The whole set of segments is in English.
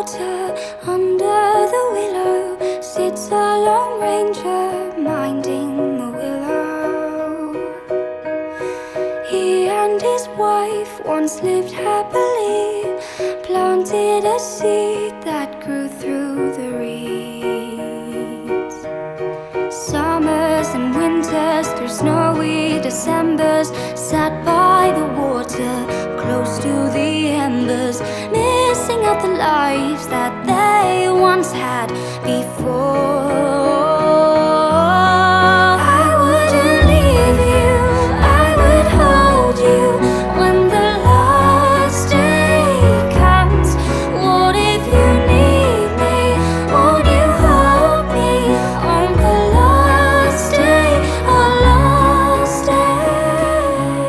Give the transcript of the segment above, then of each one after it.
water, under the willow, sits a lone ranger minding the willow. He and his wife once lived happily, planted a seed that grew through the reeds. Summers and winters, through snowy Decembers, sat by the water, close to the embers, missing out the lives that they once had before. I wouldn't leave you, I would hold you when the last day comes. What if you need me? Won't you hold me on the last day, our last day?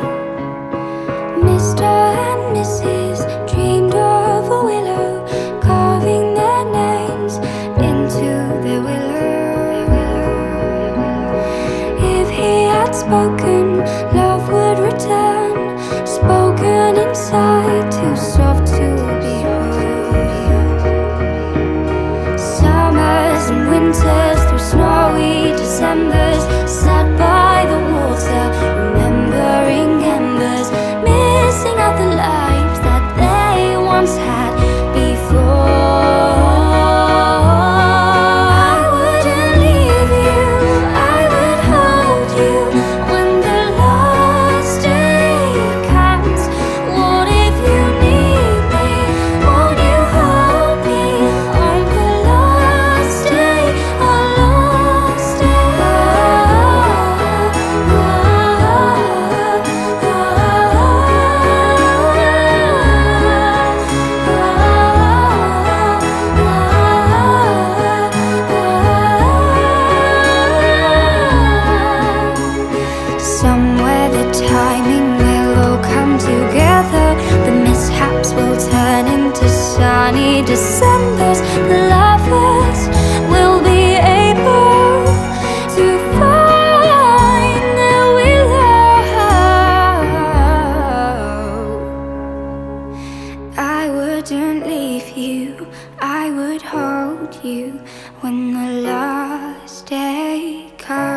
Mr. and Mrs. dreamed of a willow, carving their names into the willow. If he had spoken, love would return, spoken inside, too soft to be heard. Summers and winters, through snowy Decembers, sat by the water, remembering embers, missing out the lives that they once had before. I wouldn't leave you, I would hold you when the last day comes. What if you need me? Won't you hold me on the last day, our last day? Somewhere the timing will all come together, the mishaps will turn into sunny Decembers. The lovers will be able to find their willow. I wouldn't leave you, I would hold you when the last day comes.